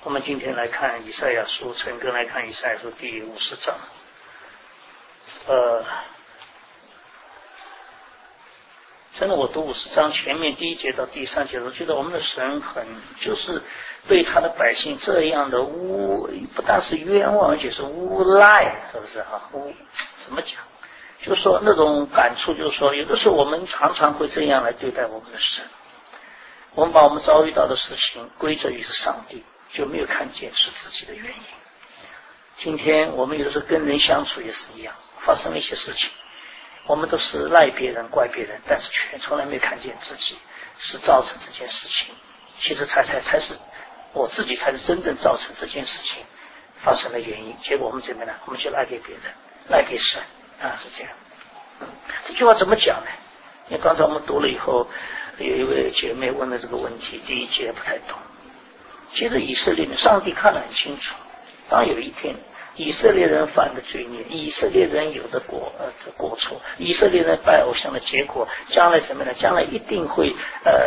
我们今天来看以赛亚书，陈根来看以赛亚书第50章。真的，我读50章前面第1节到第3节，我觉得我们的神就是对他的百姓这样的不但是冤枉，而且是诬赖，是不是哈？怎么讲？就是说那种感触，就是说有的时候我们常常会这样来对待我们的神，我们把我们遭遇到的事情归责于是上帝，就没有看见是自己的原因。今天我们有的时候跟人相处也是一样，发生了一些事情，我们都是赖别人怪别人，但是从来没有看见自己是造成这件事情，其实才是我自己才是真正造成这件事情发生的原因。结果我们怎么呢？我们就赖给别人，赖给神啊，是这样。这句话怎么讲呢？因为刚才我们读了以后，有一位姐妹问了这个问题，第1节不太懂。其实以色列人，上帝看得很清楚，当有一天以色列人犯的罪孽，以色列人有的过错，以色列人拜偶像的结果，将来怎么呢？将来一定会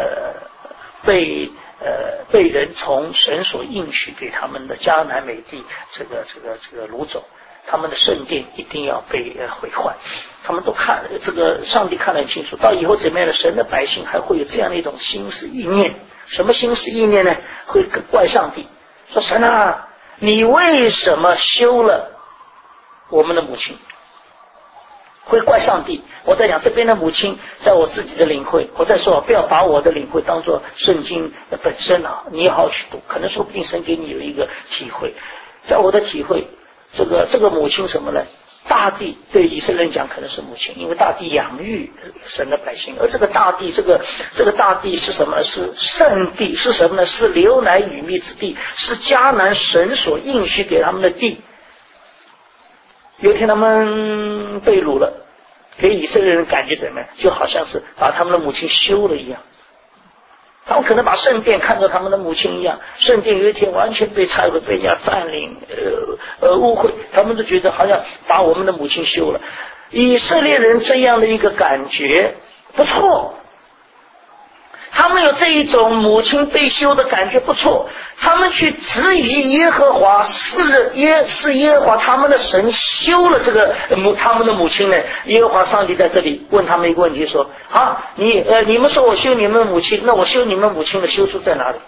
被人从神所应许给他们的迦南美地这个掳走，他们的圣殿一定要被毁坏。他们都看这个，上帝看得很清楚，到以后怎么样的，神的百姓还会有这样的一种心思意念。什么心思意念呢？会怪上帝，说神啊，你为什么休了我们的母亲？会怪上帝。我在讲这边的母亲，在我自己的领会，我在说不要把我的领会当作圣经本身啊，你也好好去读，可能说不定神给你有一个体会。在我的体会，这个母亲什么呢？大地对以色列人讲可能是母亲，因为大地养育神的百姓，而这个大地，这个大地是什么？是圣地，是什么呢？是流奶与蜜之地，是迦南神所应许给他们的地。有一天他们被掳了，给以色列人感觉怎么样？就好像是把他们的母亲休了一样。他们可能把圣殿看作他们的母亲一样，圣殿有一天完全被拆毁，被人家占领，污秽，他们都觉得好像把我们的母亲休了。以色列人这样的一个感觉不错，他们有这一种母亲被休的感觉不错，他们去质疑耶和华，是耶和华他们的神休了他们的母亲呢？耶和华上帝在这里问他们一个问题，说啊，你们说我休你们的母亲，那我休你们母亲的休处在哪里？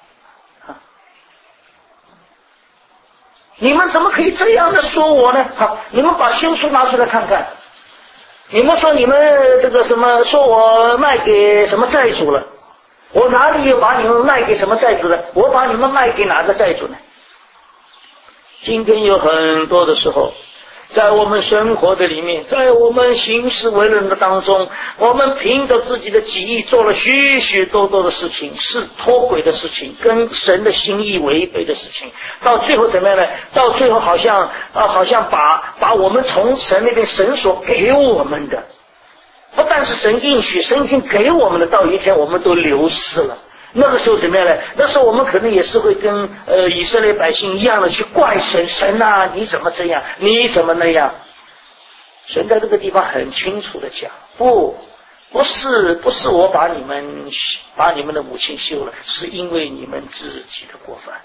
你们怎么可以这样的说我呢？好，你们把休书拿出来看看。你们说你们这个什么，说我卖给什么债主了？我哪里有把你们卖给什么债主呢？我把你们卖给哪个债主呢？今天有很多的时候，在我们生活的里面，在我们行事为人的当中，我们凭着自己的己意做了许许多多的事情，是脱轨的事情，跟神的心意违背的事情，到最后怎么样呢？到最后好像把我们从神那边神所给我们的，不但是神应许，神已经给我们的，到有一天我们都流失了。那个时候怎么样呢？那时候我们可能也是会跟以色列百姓一样的去怪神，神啊，你怎么这样，你怎么那样？神在这个地方很清楚的讲，不是我把你们的母亲休了，是因为你们自己的过犯。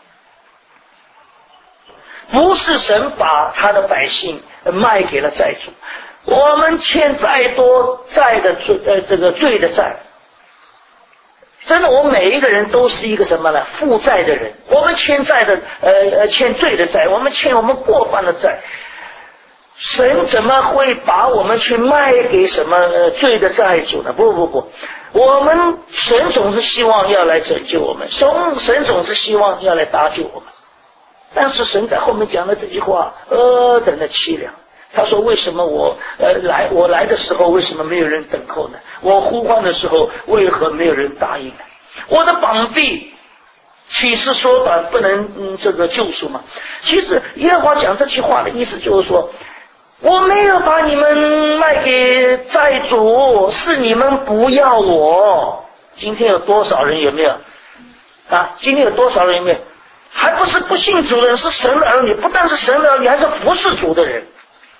不是神把他的百姓卖给了债主，我们欠再多债的罪的债。真的，我们每一个人都是一个什么呢？负债的人。我们欠债的欠罪的债，我们欠我们过犯的债。神怎么会把我们去卖给什么罪的债主呢？不，神总是希望要来拯救我们，神总是希望要来搭救我们。但是神在后面讲了这句话，等的凄凉。他说：“为什么我来的时候为什么没有人等候呢？我呼唤的时候为何没有人答应呢？我的膀臂岂是缩短不能救赎吗？”其实耶和华讲这句话的意思就是说，我没有把你们卖给债主，是你们不要我。今天有多少人有没有啊？今天有多少人有没有？还不是不信主的人，是神的儿女，不但是神的儿女，还是服侍主的人。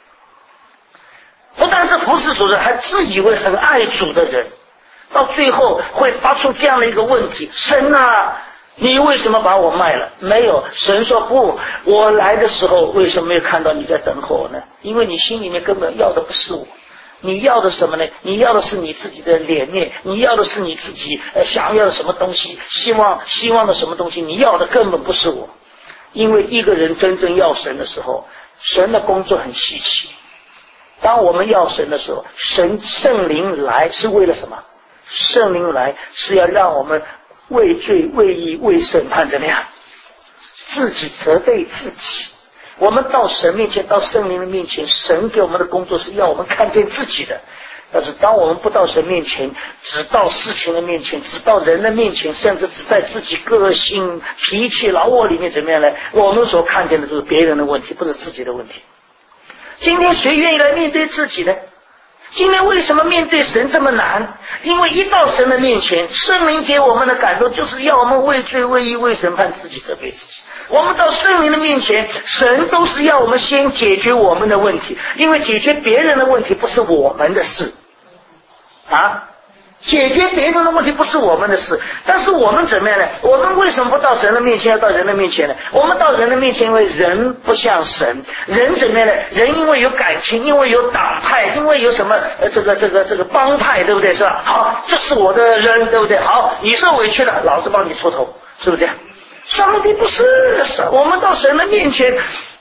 不但是服侍主的人，还自以为很爱主的人，到最后会发出这样的一个问题：神啊， 你为什么把我卖了？没有，神说不，我来的时候为什么没有看到你在等候我呢？因为你心里面根本要的不是我，你要的什么呢？你要的是你自己的脸面，你要的是你自己想要的什么东西，希望的什么东西，你要的根本不是我。因为一个人真正要神的时候，神的工作很稀奇。当我们要神的时候，圣灵来是为了什么？圣灵来是要让我们为罪为义为审判怎么样？自己责备自己。我们到神面前，到圣灵的面前，神给我们的工作是要我们看见自己的。但是当我们不到神面前，只到事情的面前，只到人的面前，甚至只在自己个性脾气老我里面怎么样呢？我们所看见的都是别人的问题，不是自己的问题。今天谁愿意来面对自己呢？今天为什么面对神这么难？因为一到神的面前，圣灵给我们的感动就是要我们为罪为义为审判自己责备自己。我们到圣灵的面前，神都是要我们先解决我们的问题，因为解决别人的问题不是我们的事啊，解决别人的问题不是我们的事。但是我们怎么样呢？我们为什么不到神的面前，要到人的面前呢？我们到人的面前，因为人不像神。人怎么样呢？人因为有感情，因为有党派，因为有什么这个帮派，对不对？是吧？好，这是我的人，对不对？好，你受委屈了，老子帮你出头，是不是这样？上帝不是，我们到神的面前，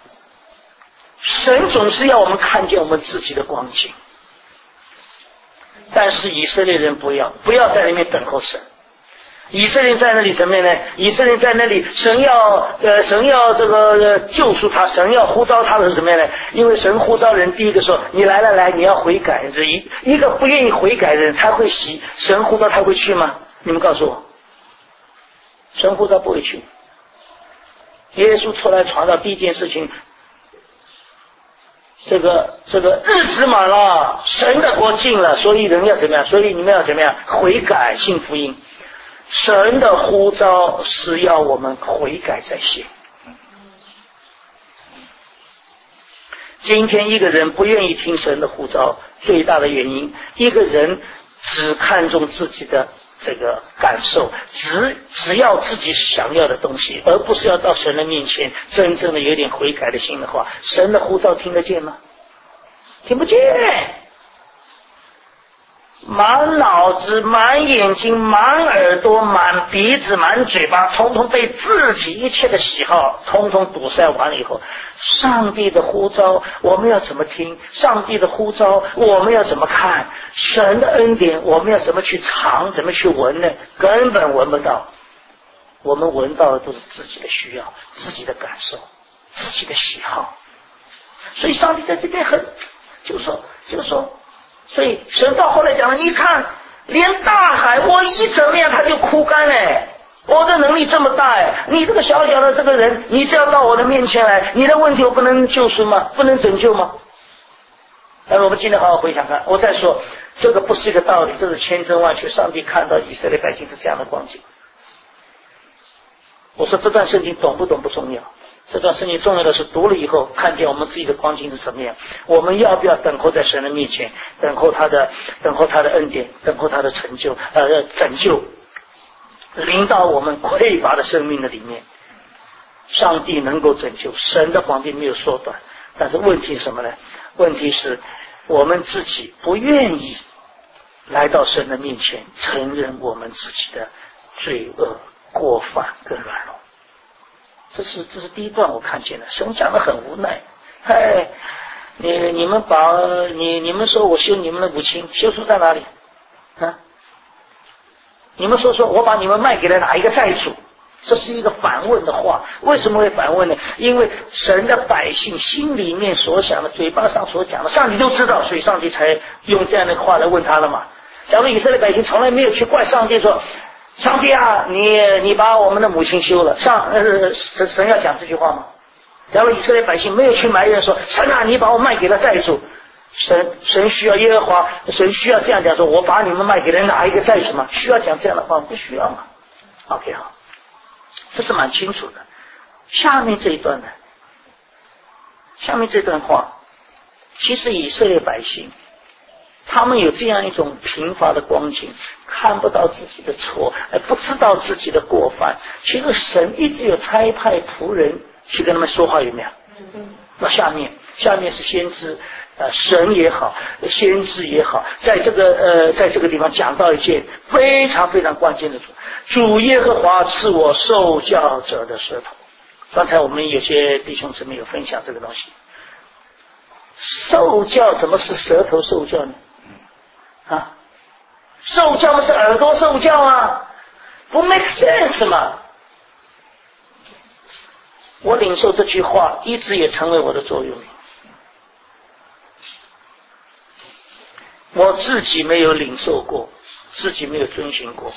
神总是要我们看见我们自己的光景。但是以色列人不要在那边等候神。以色列在那里怎么样呢？以色列在那里，神要这个救赎他，神要呼召他的是什么样呢？因为神呼召人，第一个说你来，你要悔改。一个不愿意悔改的人，他会洗。神呼召他会去吗？你们告诉我，神呼召不会去。耶稣出来传道第一件事情，这个日子满了，神的国近了，所以人要怎么样？所以你们要怎么样？悔改信福音。神的呼召是要我们悔改在先。今天一个人不愿意听神的呼召，最大的原因，一个人只看重自己的这个感受，只要自己想要的东西，而不是要到神的面前真正的有点悔改的心的话，神的呼召听得见吗？听不见。满脑子满眼睛满耳朵满鼻子满嘴巴，统统被自己一切的喜好统统堵塞完了以后，上帝的呼召我们要怎么听？上帝的呼召我们要怎么看？神的恩典我们要怎么去尝？怎么去闻呢？根本闻不到。我们闻到的都是自己的需要，自己的感受，自己的喜好。所以上帝在这边就是说所以神到后来讲了，你看连大海我一怎么样它就枯干我的能力这么大你这个小小的这个人，你只要到我的面前来，你的问题我不能救赎吗？不能拯救吗？但是我们今天好好回想看，我再说这个不是一个道理，这是千真万确，上帝看到以色列百姓是这样的光景。我说这段圣经懂不懂不重要，这段圣经重要的是读了以后看见我们自己的光景是什么样，我们要不要等候在神的面前，等候他的恩典，等候他的拯救临到我们匮乏的生命的里面。上帝能够拯救，神的皇帝没有缩短，但是问题是什么呢？问题是我们自己不愿意来到神的面前，承认我们自己的罪恶过犯跟软弱。这是第一段我看见了，神讲得很无奈。你们说我修你们的母亲，修书在哪里啊？你们说我把你们卖给了哪一个债主？这是一个反问的话。为什么会反问呢？因为神的百姓心里面所想的，嘴巴上所讲的，上帝都知道，所以上帝才用这样的话来问他了嘛。假如以色列百姓从来没有去怪上帝说，上帝啊，你把我们的母亲休了，神要讲这句话吗？假如以色列百姓没有去埋怨说，神啊，你把我卖给了债主，神需要耶和华，神需要这样讲说，我把你们卖给了哪一个债主吗？需要讲这样的话？不需要嘛。OK 好，这是蛮清楚的。下面这段话，其实以色列百姓他们有这样一种贫乏的光景，看不到自己的错，不知道自己的过犯。其实神一直有差派仆人去跟他们说话，有没有？那下面是先知，神也好，先知也好，在这个地方讲到一件非常非常关键的主耶和华赐我受教者的舌头。刚才我们有些弟兄姊妹有分享这个东西。受教怎么是舌头受教呢？受教是耳朵受教啊，不 make sense 嘛。我领受这句话一直也成为我的座右铭。我自己没有领受过，自己没有遵循过，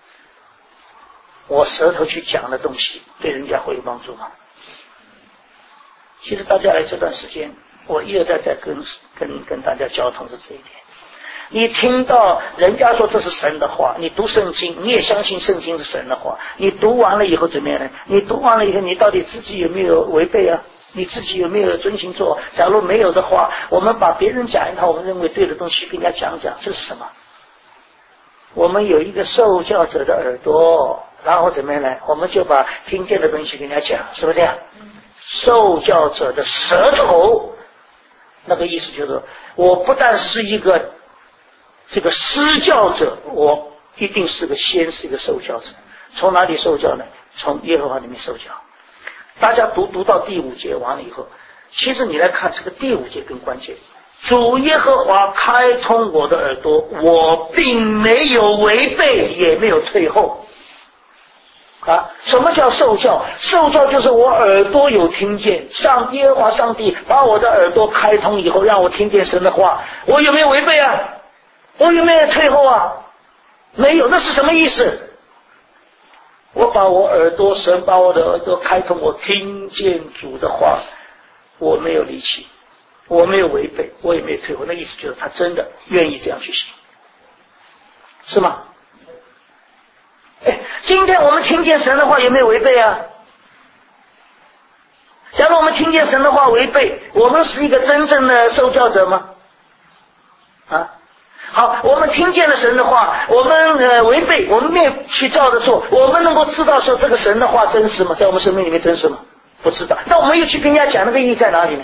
我舌头去讲的东西对人家会有帮助吗？其实大家来这段时间，我一而再跟大家交通是这一点。你听到人家说这是神的话，你读圣经，你也相信圣经是神的话，你读完了以后怎么样呢？你读完了以后，你到底自己有没有违背啊？你自己有没有遵行做？假如没有的话，我们把别人讲一套我们认为对的东西跟人家讲，这是什么？我们有一个受教者的耳朵，然后怎么样呢？我们就把听见的东西跟人家讲，是不是这样？受教者的舌头，那个意思就是，我不但是一个这个施教者，我一定先是一个受教者。从哪里受教呢？从耶和华里面受教。大家读到第5节完了以后，其实你来看这个第5节更关键。主耶和华开通我的耳朵，我并没有违背，也没有退后。什么叫受教？受教就是我耳朵有听见，耶和华上帝把我的耳朵开通以后，让我听见神的话，我有没有违背啊？我有没有退后啊？没有。那是什么意思？我把神把我的耳朵开通，我听见主的话，我没有离弃，我没有违背，我也没有退后。那意思就是他真的愿意这样去行，是吗？今天我们听见神的话有没有违背啊？假如我们听见神的话违背，我们是一个真正的受教者吗？好，我们听见了神的话，我们违背，我们没有去照着做，我们能够知道说这个神的话真实吗？在我们生命里面真实吗？不知道。那我们又去跟人家讲，那个意义在哪里呢？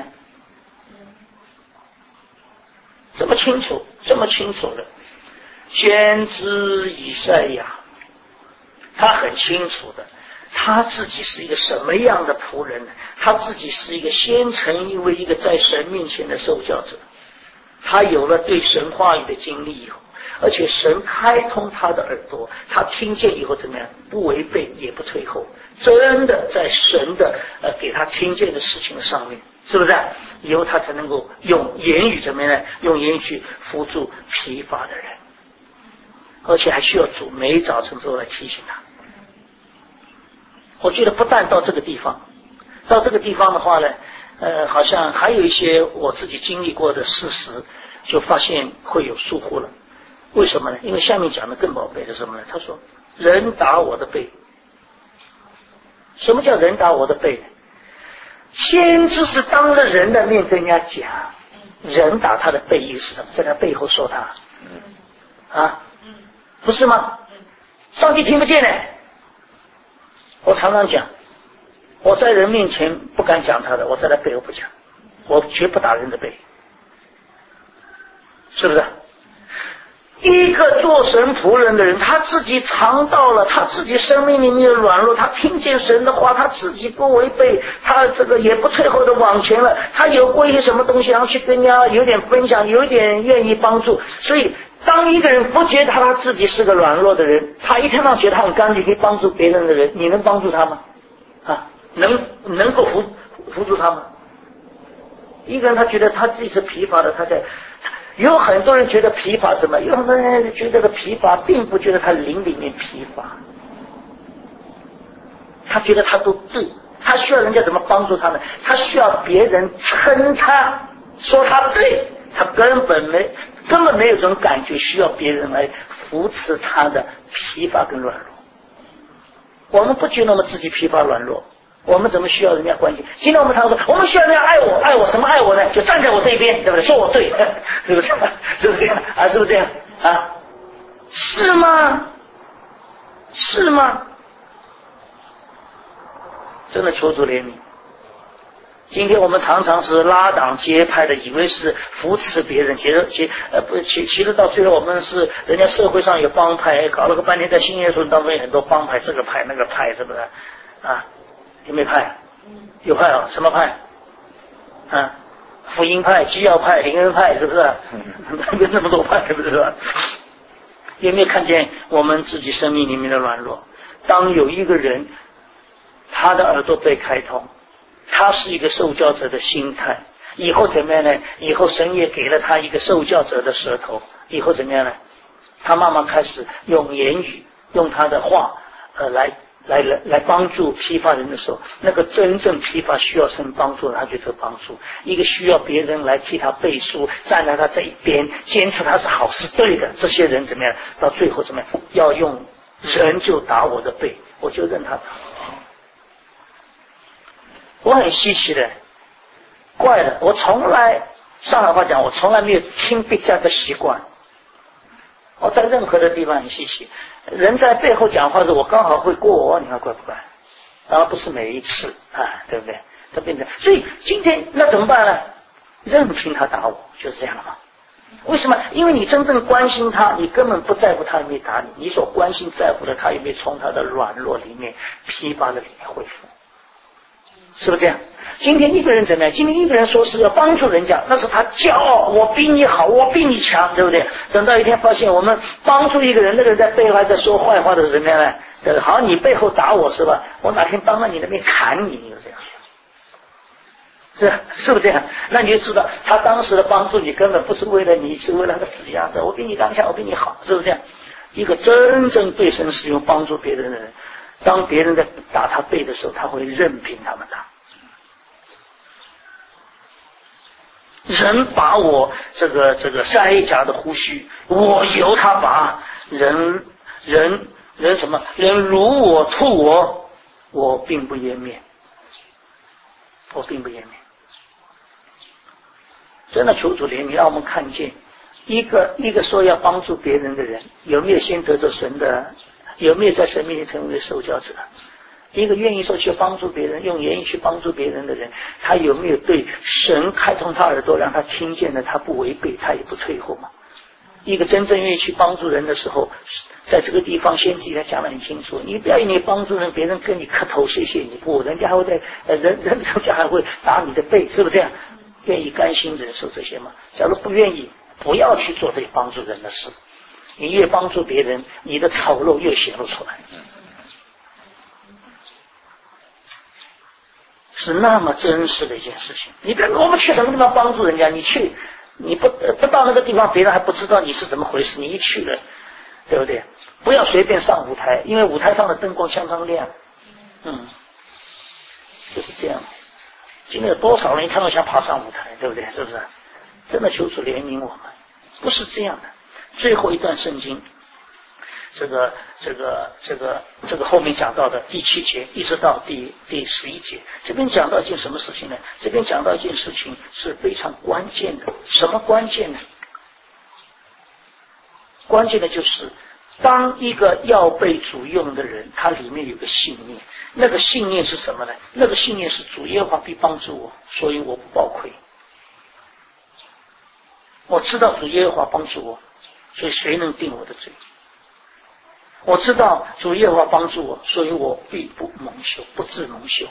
这么清楚的，先知以赛亚，他很清楚的，他自己是一个什么样的仆人呢？他自己是一个先成为一个在神面前的受教者。他有了对神话语的经历以后，而且神开通他的耳朵，他听见以后怎么样？不违背也不退后，真的在神的给他听见的事情上面，是不是？以后他才能够用言语怎么样呢？用言语去扶助疲乏的人，而且还需要主每早晨之后来提醒他。我觉得不但到这个地方的话呢，好像还有一些我自己经历过的事实，就发现会有疏忽了。为什么呢？因为下面讲的更宝贝的是什么呢？他说人打我的背。什么叫人打我的背？先知是当着人的面跟人家讲，人打他的背意是什么？在他背后说他不是吗？上帝听不见呢。我常常讲，我在人面前不敢讲他的，我在他背后不讲，我绝不打人的背，是不是？一个做神仆人的人，他自己尝到了，他自己生命里面的软弱，他听见神的话，他自己不违背，他这个也不退后的往前了，他有过一些什么东西，然后去跟人家有点分享，有点愿意帮助。所以当一个人不觉得他自己是个软弱的人，他一天到晚觉得他很干净可以帮助别人的人，你能帮助他吗？能够扶助他吗？一个人他觉得他自己是疲乏的，有很多人觉得疲乏什么？有很多人觉得这个疲乏并不觉得他灵里面疲乏，他觉得他都对，他需要人家怎么帮助他呢？他需要别人称他，说他对，他根本没有这种感觉需要别人来扶持他的疲乏跟软弱。我们不觉得我们自己疲乏软弱， 我们怎么需要人家关心？今天我们常说，我们需要人家爱我，爱我什么爱我呢？就站在我这一边，对不对？说我对，是不是？是不是这样啊？是不是这样啊？是吗？是吗？真的求主怜悯。今天我们常常是拉党结派的，以为是扶持别人，其实到最后我们是人家社会上有帮派，搞了个半天在新耶稣当中有很多帮派，这个派那个派，是不是啊？有没有派？有派啊？什么派？啊，福音派、基要派、灵恩派，是不是？有那么多派，是不是？有没有看见我们自己生命里面的软弱？当有一个人，他的耳朵被开通，他是一个受教者的心态，以后怎么样呢？以后神也给了他一个受教者的舌头，以后怎么样呢？他慢慢开始用言语，用他的话，来帮助批发人的时候，那个真正批发需要神帮助的，他就得帮助；一个需要别人来替他背书，站在他这一边，坚持他是好是对的，这些人怎么样？到最后怎么样？要用人就打我的背，我就任他打。我很稀奇的，怪了，我从来上海话讲，我从来没有听别家的习惯。我在任何的地方很稀奇，人在背后讲话的时候，我刚好会过，你看怪不怪？当然不是每一次啊，对不对？都变成，所以今天那怎么办呢？任凭他打我，就是这样了嘛。为什么？因为你真正关心他，你根本不在乎他有没有打你，你所关心在乎的他有没有从他的软弱里面、疲乏的里面恢复，是不是这样？今天一个人怎么样？今天一个人说是要帮助人家，那是他骄傲，我比你好，我比你强，对不对？等到一天发现我们帮助一个人，那个人在背后还在说坏话的是怎么样呢？好，你背后打我是吧？我哪天当着你的面砍你，你就这样。是不是这样？那你就知道他当时的帮助你根本不是为了你，是为了那个指压着我比你当下，我比你好，是不是这样？一个真正对神使用帮助别人的人，当别人在打他背的时候，他会任凭他们打。人拔我这个腮颊的胡须，我由他拔；人什么？人辱我吐我，我并不湮灭，我并不湮灭。真的求主怜悯，让我们看见一个说要帮助别人的人，有没有先得着神的？有没有在神面前成为受教者？一个愿意说去帮助别人，用言语去帮助别人的人，他有没有对神开通他耳朵，让他听见了，他不违背，他也不退后吗？一个真正愿意去帮助人的时候，在这个地方先自己讲得很清楚，你不要以为帮助人，别人跟你磕头谢谢你，不，人家还会在人家还会打你的背，是不是这样？愿意甘心忍受这些吗？假如不愿意，不要去做这些帮助人的事。你越帮助别人，你的丑陋越显露出来。是那么真实的一件事情。你别我们去什么地方帮助人家，你去，你不到那个地方，别人还不知道你是怎么回事。你一去了，对不对？不要随便上舞台，因为舞台上的灯光相当亮。就是这样。今天有多少人一看到想爬上舞台，对不对？是不是？真的求主怜悯我们，不是这样的。最后一段圣经，这个后面讲到的第7节一直到第11节，这边讲到一件什么事情呢？这边讲到一件事情是非常关键的。什么关键呢？关键的就是当一个要被主用的人，他里面有个信念，那个信念是什么呢？那个信念是主耶和华必帮助我，所以我不抱愧。我知道主耶和华帮助我，所以谁能定我的罪？我知道主耶和华帮助我，所以我必不蒙羞，不致蒙羞。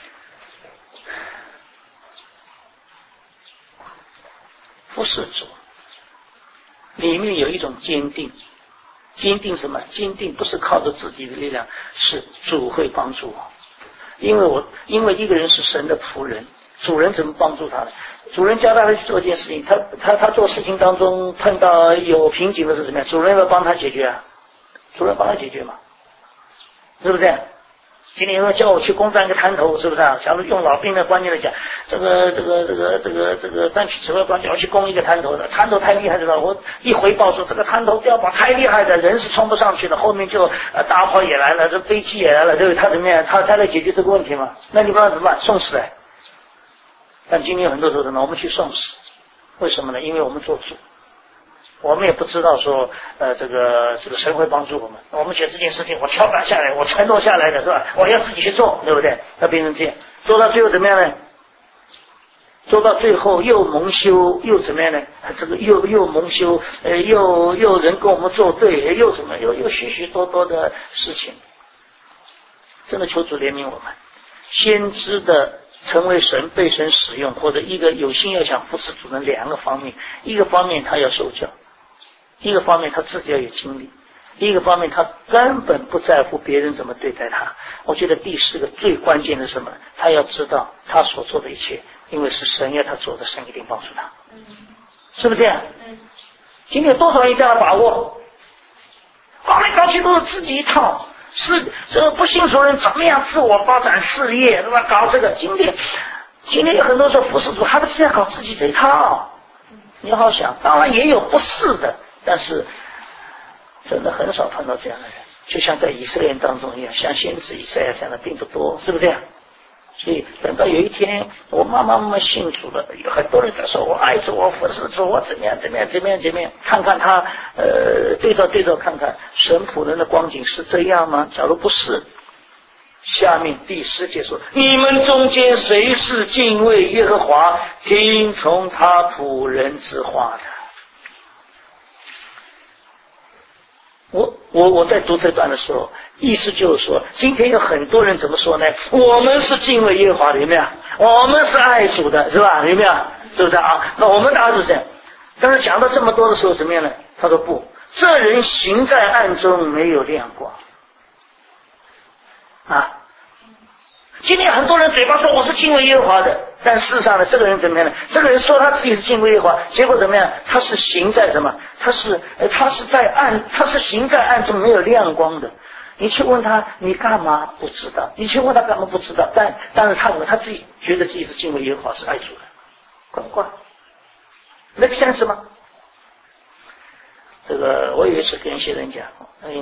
服侍主里面有一种坚定。坚定什么？坚定不是靠着自己的力量，是主会帮助我。因为一个人是神的仆人，主人怎么帮助他呢？主人教他去做一件事情，他做事情当中碰到有瓶颈的是怎么样？主人要帮他解决啊，主人帮他解决嘛，是不是这样？ 今天有人叫我去攻占一个滩头，是不是啊？假如用老兵的观念来讲，这个战区指挥官要去攻一个滩头的，滩头太厉害了，我一回报说这个滩头碉堡太厉害的，人是冲不上去的，后面就大炮也来了，这飞机也来了，这个他怎么样？他来解决这个问题吗？那你不知道怎么办？送死来。但今天很多时候什么？我们去送死，为什么呢？因为我们做主。我们也不知道说，这个神会帮助我们。我们觉得这件事情我敲打下来，我承诺下来的是吧？我要自己去做，对不对？要变成这样，做到最后怎么样呢？做到最后又蒙羞，又怎么样呢？这个又蒙羞，又人跟我们作对，又怎么又许许多多的事情。真的求主怜悯我们，先知的。成为神被神使用，或者一个有心要想服侍主的两个方面，一个方面他要受教，一个方面他自己要有经历，一个方面他根本不在乎别人怎么对待他。我觉得第四个最关键的是什么？他要知道他所做的一切，因为是神要他做的，神一定帮助他。是不是这样？今天有多少人这样把握？搞来搞去都是自己一套。是这个不信主人怎么样自我发展事业，对吧？搞这个，今天有很多说服侍主还不是在搞自己这一套。你好好想，当然也有不是的，但是真的很少碰到这样的人，就像在以色列人当中一样，像先知以赛亚这样的并不多，是不是这样？所以等到有一天我慢慢信主了，有很多人在说我爱主，我服侍主，我怎么样，看看他对照看看神仆人的光景是这样吗？假如不是，下面第10节说，你们中间谁是敬畏耶和华，听从他仆人之话的？我在读这段的时候，意思就是说，今天有很多人怎么说呢？我们是敬畏耶和华的，有没有？我们是爱主的，是吧？有没有？是不是啊？那我们大家是这样。但是讲到这么多的时候，怎么样呢？他说不，这人行在暗中，没有亮光。啊！今天很多人嘴巴说我是敬畏耶和华的，但事实上呢，这个人怎么样呢？这个人说他自己是敬畏耶和华，结果怎么样？他是行在什么？他是行在暗中没有亮光的。你去问他，你干嘛不知道？你去问他干嘛不知道？但是他自己觉得自己是敬畏耶和华，是爱主的，怪不怪？那个像什么？这个我有一次跟一些人讲，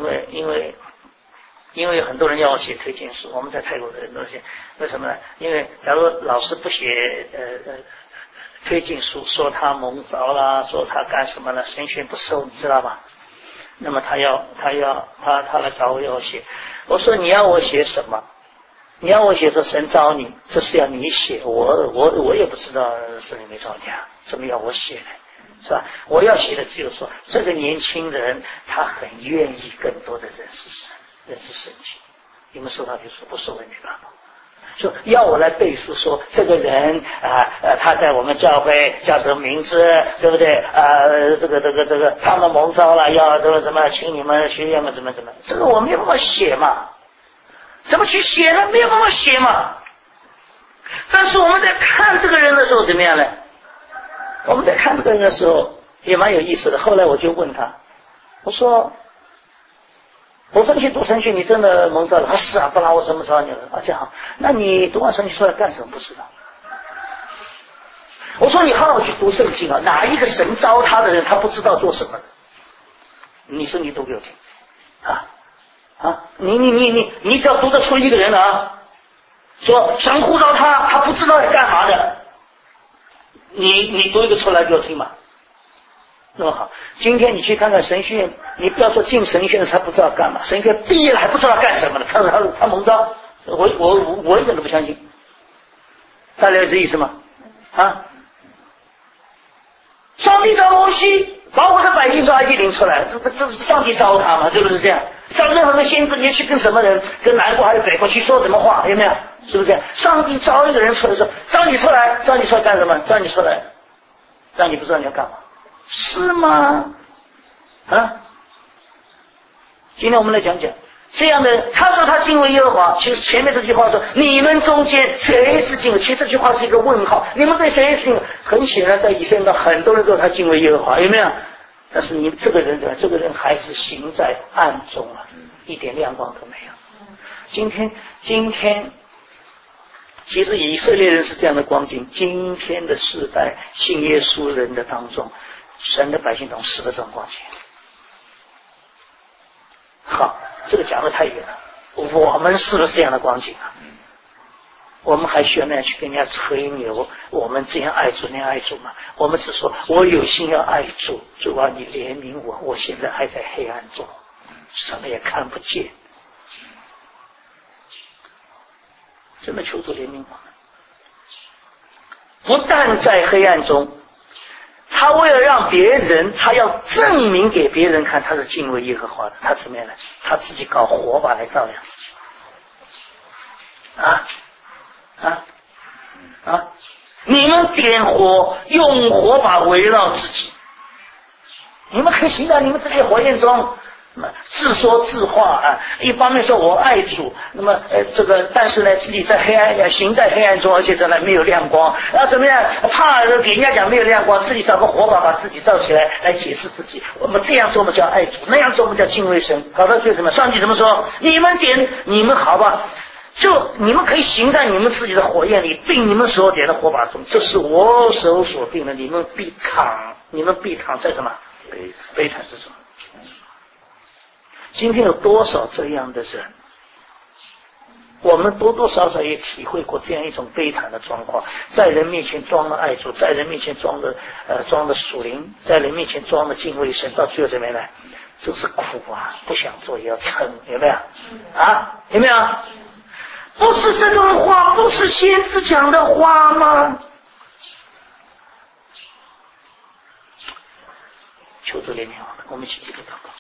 因为很多人要我写推荐书，我们在泰国的人都写，为什么呢？因为假如老师不写推荐书，说他蒙召啦，说他干什么了，神学不收，你知道吧？那么他来找我要我写，我说你要我写什么？你要我写说神召你，这是要你写，我也不知道是你没召你啊，怎么要我写呢？是吧？我要写的只有说这个年轻人他很愿意更多的认识神，认识圣经。你们说他就说不说，我也没办法。说要我来背书说这个人他在我们教会叫什么名字，对不对？这个他们蒙召了，要怎么请你们学院嘛，怎么，这个我没有办法写嘛，怎么去写呢？没有办法写嘛。但是我们在看这个人的时候怎么样呢？我们在看这个人的时候也蛮有意思的。后来我就问他，我说你去读神学，你真的蒙召了？是啊，不然我怎么召你了？这样好，那你读完神学出来干什么？不知道。我说你好好去读圣经啊，哪一个神召他的人他不知道做什么的？你说你读给我听你只要读得出一个人啊，说神呼召他不知道要干嘛的，你读一个出来给我听嘛。那么好，今天你去看看神学院，你不要说进神学院才不知道干嘛，神学院毕业了还不知道干什么呢？他蒙召，我一点都不相信。大家有这意思吗？上帝召摩西把我的百姓从埃及领出来，这是上帝召他嘛？是不是这样？召任何个先知，你去跟什么人，跟南国还是北国去说什么话，有没有？是不是这样？上帝召一个人出来说，召你出来干什么？召你出来，让你不知道你要干嘛，是吗？今天我们来讲讲这样的人，他说他敬畏耶和华，其实前面这句话说你们中间谁是敬畏，其实这句话是一个问号，你们对谁是敬畏？很显然在以色列中很多人都他敬畏耶和华，有没有？但是你这个人还是行在暗中啊，一点亮光都没有。 今天，其实以色列人是这样的光景。今天的世代信耶稣人的当中，神的百姓中死的这种光景。好，这个讲得太远了。我们是不是这样的光景啊？我们还需要那样去跟人家吹牛？我们这样爱主那样爱主吗？我们只说我有心要爱主，主啊你怜悯我，我现在还在黑暗中，什么也看不见。真的求主怜悯我们。不但在黑暗中，他为了让别人，他要证明给别人看他是敬畏耶和华的，他怎么样呢？他自己搞火把来照亮自己。你们点火，用火把围绕自己，你们可以行在你们自己的火焰中。那么自说自话啊，一方面说我爱主，那么但是呢，自己在黑暗行在黑暗中，而且在那没有亮光，然后怎么样？怕给人家讲没有亮光，自己找个火把把自己照起来，来解释自己。我们这样做我们叫爱主，那样做我们叫敬畏神。搞到最后什么？上帝怎么说？你们好吧？就你们可以行在你们自己的火焰里，并你们所点的火把中，这是我手所定的，你们必躺在什么悲惨之中。今天有多少这样的人？我们多多少少也体会过这样一种悲惨的状况，在人面前装了爱主，在人面前装了属灵，在人面前装了敬畏神，到最后怎么样呢？就是苦啊，不想做也要撑，有没有？有没有？不是这种话，不是先知讲的话吗？求主怜悯我们，我们一起祷告。